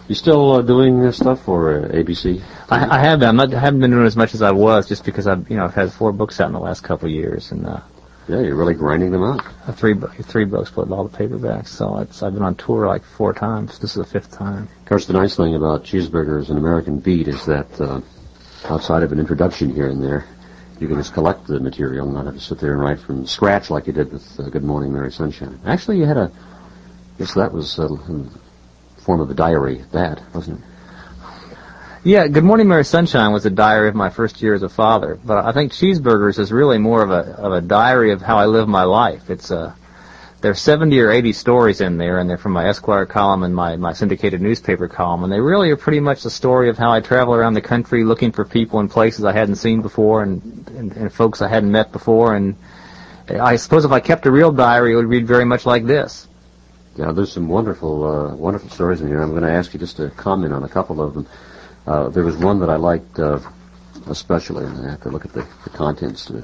You still doing this stuff for ABC? I have been. I haven't been doing as much as I was, just because I've had 4 books out in the last couple of years, and yeah, you're really grinding them out. 3 books with all the paperbacks. So I've been on tour like 4 times. This is the 5th time. Of course, the nice thing about Cheeseburgers and American Beat is that outside of an introduction here and there, you can just collect the material, not have to sit there and write from scratch like you did with Good Morning, Mary Sunshine. Actually, you had I guess that was form of a diary, wasn't it? Yeah, Good Morning, Mary Sunshine was a diary of my first year as a father, but I think Cheeseburgers is really more of a diary of how I live my life. There's 70 or 80 stories in there, and they're from my Esquire column and my syndicated newspaper column, and they really are pretty much the story of how I travel around the country looking for people and places I hadn't seen before and folks I hadn't met before, and I suppose if I kept a real diary, it would read very much like this. Yeah, there's some wonderful stories in here. I'm going to ask you just to comment on a couple of them. There was one that I liked especially, and I have to look at the contents to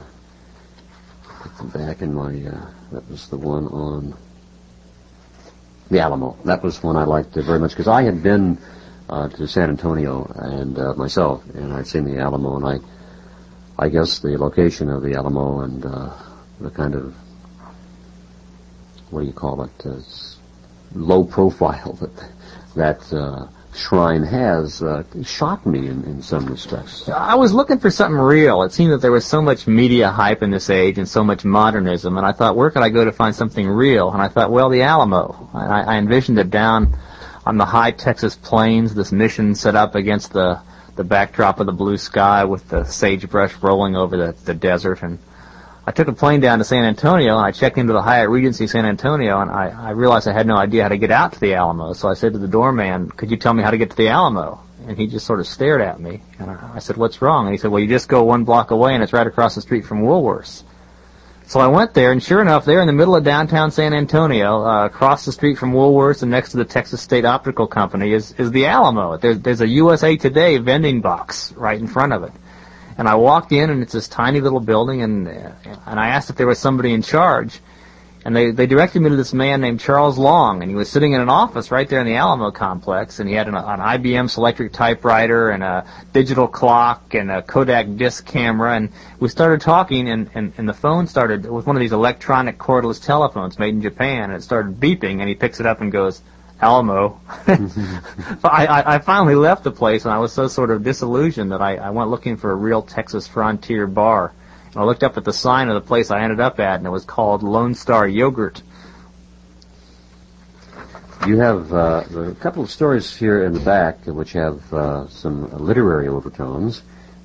put them back in my, that was the one on the Alamo. That was one I liked very much, because I had been to San Antonio and myself, and I'd seen the Alamo, and I guess the location of the Alamo and the kind of, what do you call it, low profile that shrine has shocked me in some respects. I was looking for something real. It seemed that there was so much media hype in this age and so much modernism, and I thought, where could I go to find something real? And I thought, well, the Alamo. I envisioned it down on the high Texas plains, this mission set up against the backdrop of the blue sky with the sagebrush rolling over the desert. And I took a plane down to San Antonio, and I checked into the Hyatt Regency San Antonio, and I realized I had no idea how to get out to the Alamo. So I said to the doorman, could you tell me how to get to the Alamo? And he just sort of stared at me. And I said, what's wrong? And he said, well, you just go 1 block away, and it's right across the street from Woolworth's. So I went there, and sure enough, there in the middle of downtown San Antonio, across the street from Woolworth's and next to the Texas State Optical Company is the Alamo. There's a USA Today vending box right in front of it. And I walked in, and it's this tiny little building, and I asked if there was somebody in charge. And they directed me to this man named Charles Long, and he was sitting in an office right there in the Alamo complex, and he had an IBM Selectric typewriter and a digital clock and a Kodak disc camera, and we started talking, and the phone started, it was one of these electronic cordless telephones made in Japan, and it started beeping, and he picks it up and goes, Alamo. I finally left the place, and I was so sort of disillusioned that I went looking for a real Texas frontier bar. I looked up at the sign of the place I ended up at, and it was called Lone Star Yogurt. You have a couple of stories here in the back which have some literary overtones.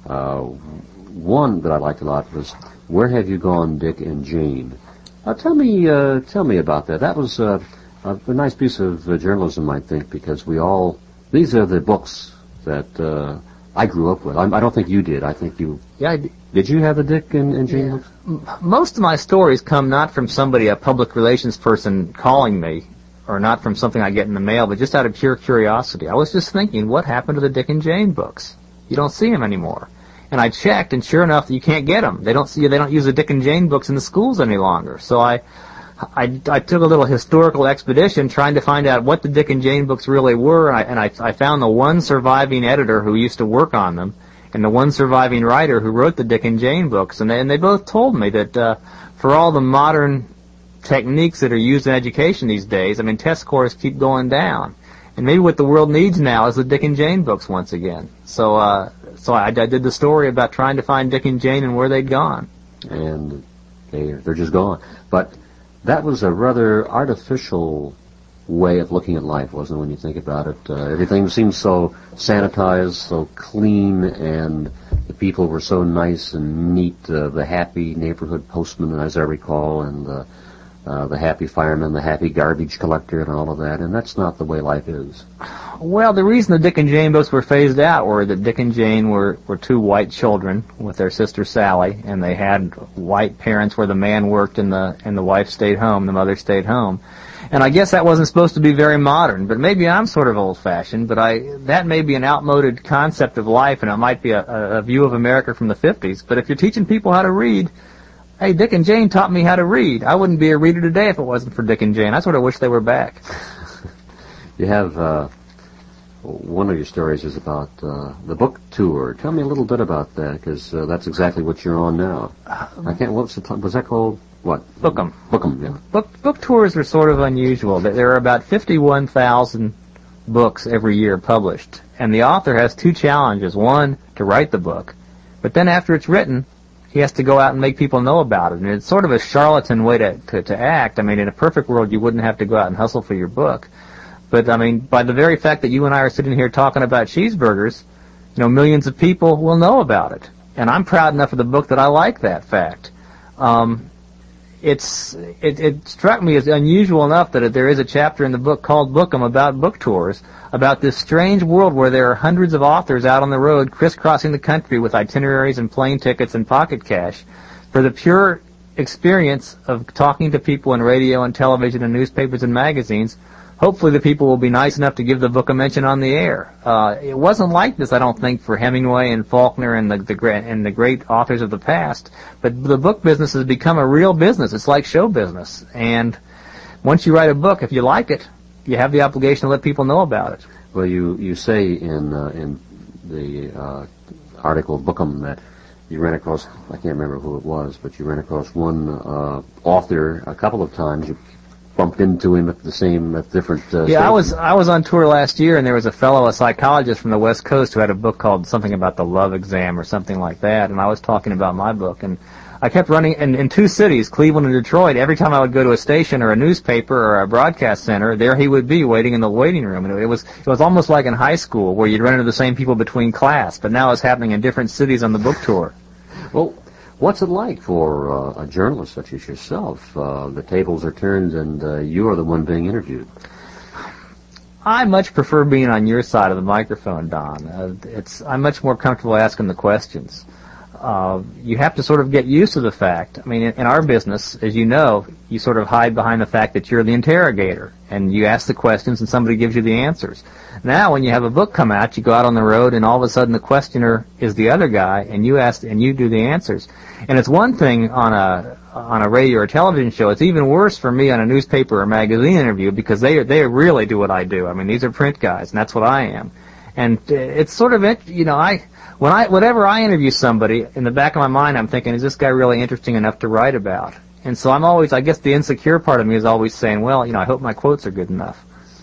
One that I liked a lot was Where Have You Gone, Dick and Jane? Tell me about that. That was a nice piece of journalism, I think, because these are the books that I grew up with. I don't think you did. I think you... Yeah, I did. Did you have the Dick and Jane books? Most of my stories come not from somebody, a public relations person, calling me, or not from something I get in the mail, but just out of pure curiosity. I was just thinking, what happened to the Dick and Jane books? You don't see them anymore. And I checked, and sure enough, you can't get them. They don't use the Dick and Jane books in the schools any longer. So I took a little historical expedition trying to find out what the Dick and Jane books really were, and I found the one surviving editor who used to work on them, and the one surviving writer who wrote the Dick and Jane books, and they both told me that for all the modern techniques that are used in education these days, I mean, test scores keep going down, and maybe what the world needs now is the Dick and Jane books once again. So I did the story about trying to find Dick and Jane and where they'd gone. And they're just gone. But that was a rather artificial way of looking at life, wasn't it, when you think about it? Everything seemed so sanitized, so clean, and the people were so nice and neat. The happy neighborhood postman, as I recall, and the happy fireman, the happy garbage collector, and all of that. And that's not the way life is. Well, the reason the Dick and Jane books were phased out were that Dick and Jane were 2 white children with their sister Sally, and they had white parents where the man worked and the wife stayed home, the mother stayed home. And I guess that wasn't supposed to be very modern, but maybe I'm sort of old-fashioned, but that may be an outmoded concept of life, and it might be a view of America from the 50s. But if you're teaching people how to read, hey, Dick and Jane taught me how to read. I wouldn't be a reader today if it wasn't for Dick and Jane. I sort of wish they were back. You have one of your stories is about the book tour. Tell me a little bit about that, because that's exactly what you're on now. I can't. What's the was that called? What? Book 'em. Book 'em. Yeah. Book tours are sort of unusual. There are about 51,000 books every year published, and the author has two challenges. One, to write the book, but then after it's written, he has to go out and make people know about it. And it's sort of a charlatan way to act. I mean, in a perfect world, you wouldn't have to go out and hustle for your book. But, I mean, by the very fact that you and I are sitting here talking about cheeseburgers, millions of people will know about it. And I'm proud enough of the book that I like that fact. It struck me as unusual enough that there is a chapter in the book called Book 'em about book tours, about this strange world where there are hundreds of authors out on the road crisscrossing the country with itineraries and plane tickets and pocket cash for the pure experience of talking to people in radio and television and newspapers and magazines. Hopefully the people will be nice enough to give the book a mention on the air. It wasn't like this, I don't think, for Hemingway and Faulkner and the great authors of the past. But the book business has become a real business. It's like show business. And once you write a book, if you like it, you have the obligation to let people know about it. Well, you say in the article Book 'em that you ran across, I can't remember who it was, but you ran across one author a couple of times. You bumped into him at different Yeah, I was on tour last year, and there was a psychologist from the West Coast who had a book called something about the love exam or something like that, and I was talking about my book, and I kept running in two cities, Cleveland and Detroit. Every time I would go to a station or a newspaper or a broadcast center, there he would be waiting in the waiting room. And it was almost like in high school where you'd run into the same people between class, but now it's happening in different cities on the book tour. Well, what's it like for a journalist such as yourself? The tables are turned and you are the one being interviewed. I much prefer being on your side of the microphone, Don. I'm much more comfortable asking the questions. You have to sort of get used to the fact. I mean, in our business, as you know, you sort of hide behind the fact that you're the interrogator, and you ask the questions and somebody gives you the answers. Now, when you have a book come out, you go out on the road, and all of a sudden the questioner is the other guy, and you ask and you do the answers. And it's one thing on a radio or television show. It's even worse for me on a newspaper or magazine interview because they really do what I do. I mean, these are print guys, and that's what I am. And it's sort of whenever I interview somebody, in the back of my mind, I'm thinking, is this guy really interesting enough to write about? And so I'm always, I guess the insecure part of me is always saying, well, I hope my quotes are good enough.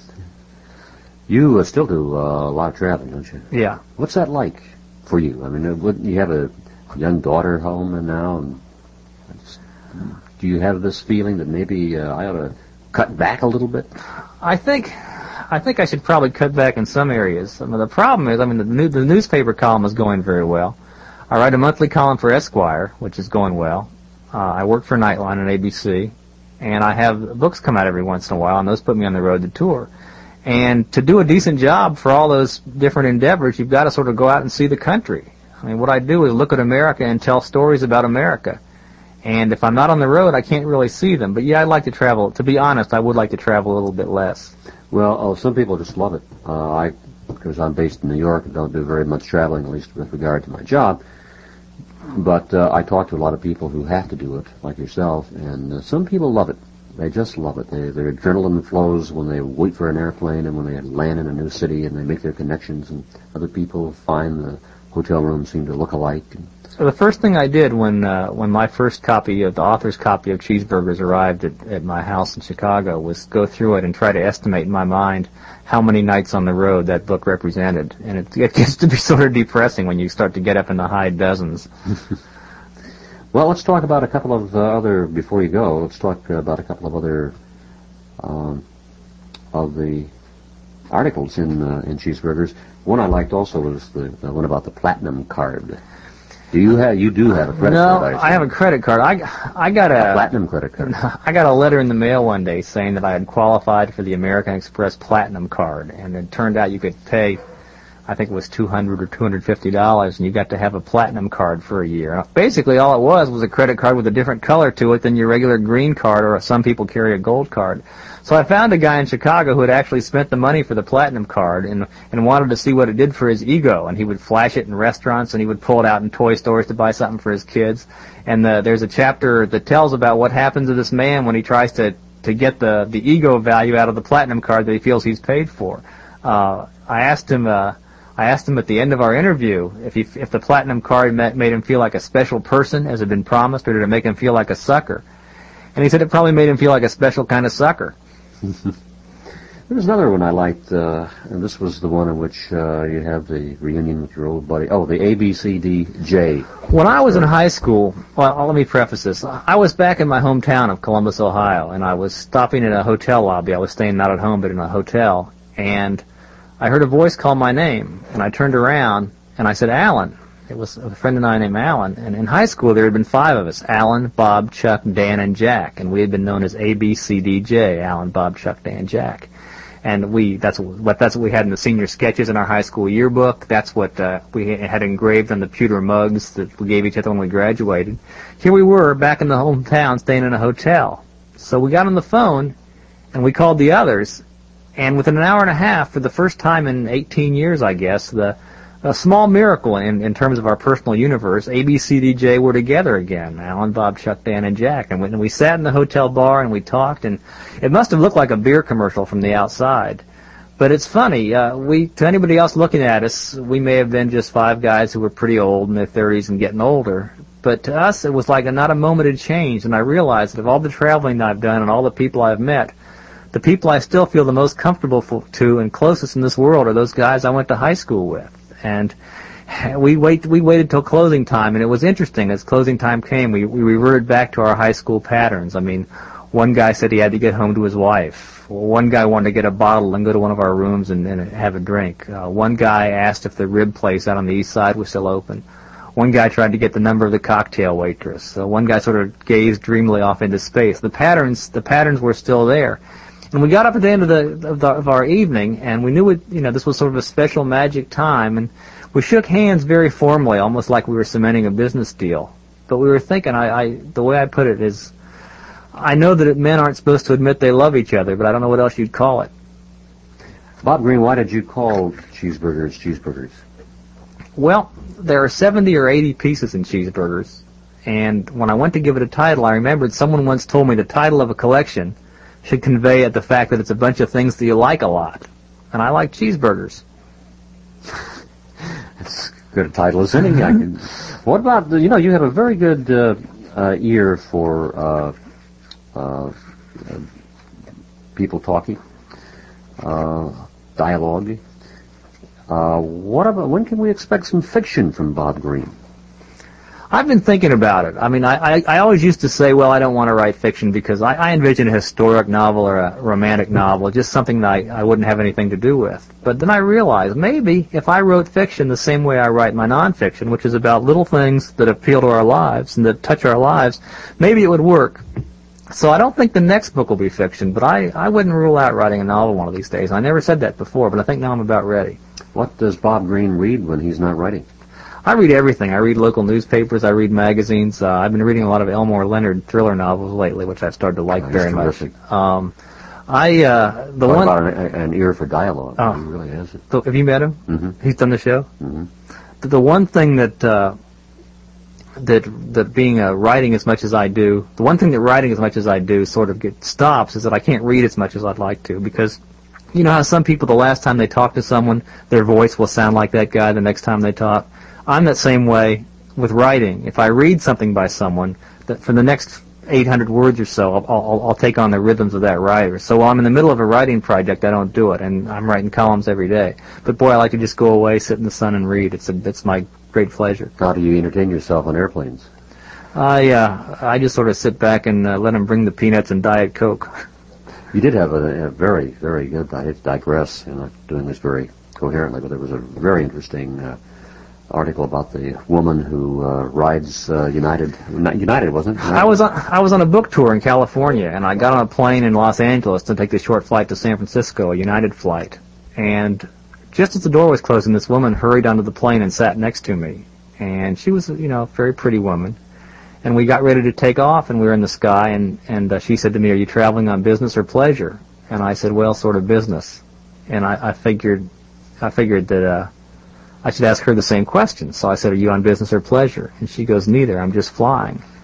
You still do a lot of traveling, don't you? Yeah. What's that like for you? I mean, you have a young daughter home now, and do you have this feeling that maybe I ought to cut back a little bit? I think I should probably cut back in some areas. I mean, the problem is, the newspaper column is going very well. I write a monthly column for Esquire, which is going well. I work for Nightline on ABC, and I have books come out every once in a while, and those put me on the road to tour. And to do a decent job for all those different endeavors, you've got to sort of go out and see the country. I mean, what I do is look at America and tell stories about America. And if I'm not on the road, I can't really see them. But yeah, I'd like to travel. To be honest, I would like to travel a little bit less. Well, some people just love it. Because I'm based in New York and don't do very much traveling, at least with regard to my job. But I talk to a lot of people who have to do it, like yourself, and some people love it. They just love it. Their adrenaline flows when they wait for an airplane and when they land in a new city and they make their connections, and other people find the hotel rooms seem to look alike. So the first thing I did when my first copy of the author's copy of Cheeseburgers arrived at my house in Chicago was go through it and try to estimate in my mind how many nights on the road that book represented. And it gets to be sort of depressing when you start to get up in the high dozens. Well, let's talk about a couple of before you go, let's talk about a couple of other of the articles in Cheeseburgers. One I liked also was the one about the platinum card. You do have a credit card? No, I have a credit card. I got a platinum credit card. I got a letter in the mail one day saying that I had qualified for the American Express Platinum card, and it turned out you could pay, I think it was $200 or $250, and you got to have a platinum card for a year. Basically, all it was a credit card with a different color to it than your regular green card, or some people carry a gold card. So I found a guy in Chicago who had actually spent the money for the platinum card and wanted to see what it did for his ego, and he would flash it in restaurants, and he would pull it out in toy stores to buy something for his kids. And there's a chapter that tells about what happens to this man when he tries to get the ego value out of the platinum card that he feels he's paid for. I asked him at the end of our interview if the platinum card made him feel like a special person, as had been promised, or did it make him feel like a sucker? And he said it probably made him feel like a special kind of sucker. There was another one I liked, and this was the one in which you have the reunion with your old buddy. Oh, the ABCDJ. When I was in high school, well, let me preface this. I was back in my hometown of Columbus, Ohio, and I was stopping in a hotel lobby. I was staying not at home, but in a hotel, and I heard a voice call my name, and I turned around, and I said, Alan. It was a friend of mine named Alan, and in high school there had been 5 of us, Alan, Bob, Chuck, Dan, and Jack, and we had been known as ABCDJ, Alan, Bob, Chuck, Dan, Jack. And that's what we had in the senior sketches in our high school yearbook. That's what we had engraved on the pewter mugs that we gave each other when we graduated. Here we were back in the hometown staying in a hotel. So we got on the phone, and we called the others, and within an hour and a half, for the first time in 18 years, I guess, a small miracle in terms of our personal universe, ABCDJ were together again, Alan, Bob, Chuck, Dan, and Jack. And we sat in the hotel bar and we talked, and it must have looked like a beer commercial from the outside. But it's funny, to anybody else looking at us, we may have been just 5 guys who were pretty old in their 30s and getting older. But to us, it was like not a moment had changed, and I realized that of all the traveling I've done and all the people I've met, the people I still feel the most comfortable to and closest in this world are those guys I went to high school with. And we waited till closing time, and it was interesting. As closing time came, we reverted back to our high school patterns. I mean, one guy said he had to get home to his wife. One guy wanted to get a bottle and go to one of our rooms and have a drink. One guy asked if the rib place out on the east side was still open. One guy tried to get the number of the cocktail waitress. One guy sort of gazed dreamily off into space. The patterns were still there. And we got up at the end of our evening, and we knew this was sort of a special magic time, and we shook hands very formally, almost like we were cementing a business deal. But we were thinking, the way I put it is, I know that men aren't supposed to admit they love each other, but I don't know what else you'd call it. Bob Green, why did you call cheeseburgers? Well, there are 70 or 80 pieces in cheeseburgers, and when I went to give it a title, I remembered someone once told me the title of a collection should convey the fact that it's a bunch of things that you like a lot. And I like cheeseburgers. That's as good a title as any. What about, you have a very good ear for people talking, dialogue. What about, when can we expect some fiction from Bob Green? I've been thinking about it. I mean, I always used to say, well, I don't want to write fiction because I envision a historic novel or a romantic novel, just something that I wouldn't have anything to do with. But then I realized maybe if I wrote fiction the same way I write my nonfiction, which is about little things that appeal to our lives and that touch our lives, maybe it would work. So I don't think the next book will be fiction, but I wouldn't rule out writing a novel one of these days. I never said that before, but I think now I'm about ready. What does Bob Green read when he's not writing? I read everything. I read local newspapers. I read magazines. I've been reading a lot of Elmore Leonard thriller novels lately, which I've started to like very much. What about an ear for dialogue? Oh, he really has it. Have you met him? Mm-hmm. He's done the show. Mm-hmm. The one thing that being writing as much as I do, the one thing that writing as much as I do sort of stops is that I can't read as much as I'd like to, because you know how some people, the last time they talk to someone, their voice will sound like that guy the next time they talk. I'm that same way with writing. If I read something by someone, that for the next 800 words or so, I'll take on the rhythms of that writer. So while I'm in the middle of a writing project, I don't do it, and I'm writing columns every day. But boy, I like to just go away, sit in the sun, and read. It's my great pleasure. How do you entertain yourself on airplanes? I just sort of sit back and let them bring the peanuts and Diet Coke. You did have a very, very good, I hate to digress, you're not doing this very coherently, but there was a very interesting article about the woman who rides United. Not United, wasn't it? I was on a book tour in California, and I got on a plane in Los Angeles to take the short flight to San Francisco, a United flight. And just as the door was closing, this woman hurried onto the plane and sat next to me. And she was, a very pretty woman. And we got ready to take off, and we were in the sky, and she said to me, "Are you traveling on business or pleasure?" And I said, "Well, sort of business." And I figured that I should ask her the same question. So I said, "Are you on business or pleasure?" And she goes, "Neither. I'm just flying."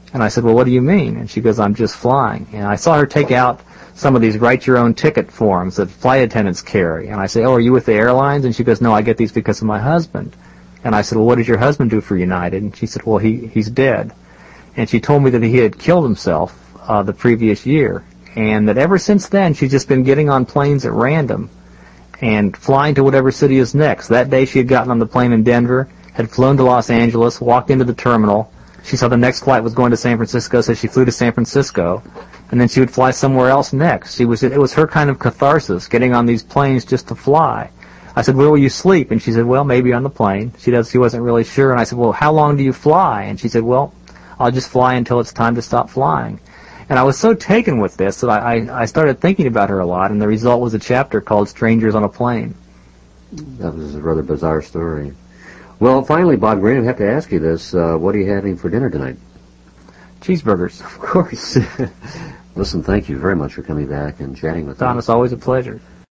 And I said, well, what do you mean? And she goes, I'm just flying. And I saw her take out some of these write-your-own-ticket forms that flight attendants carry. And I say, oh, are you with the airlines? And she goes, no, I get these because of my husband. And I said, well, what did your husband do for United? And she said, well, he's dead. And she told me that he had killed himself the previous year. And that ever since then, she's just been getting on planes at random and flying to whatever city is next. That day she had gotten on the plane in Denver, had flown to Los Angeles, walked into the terminal. She saw the next flight was going to San Francisco, so she flew to San Francisco. And then she would fly somewhere else next. It was her kind of catharsis, getting on these planes just to fly. I said, where will you sleep? And she said, well, maybe on the plane. She wasn't really sure. And I said, well, how long do you fly? And she said, well, I'll just fly until it's time to stop flying. And I was so taken with this that I started thinking about her a lot, and the result was a chapter called Strangers on a Plane. That was a rather bizarre story. Well, finally, Bob Green, I have to ask you this. What are you having for dinner tonight? Cheeseburgers. Of course. Listen, thank you very much for coming back and chatting with us. Don, it's always a pleasure.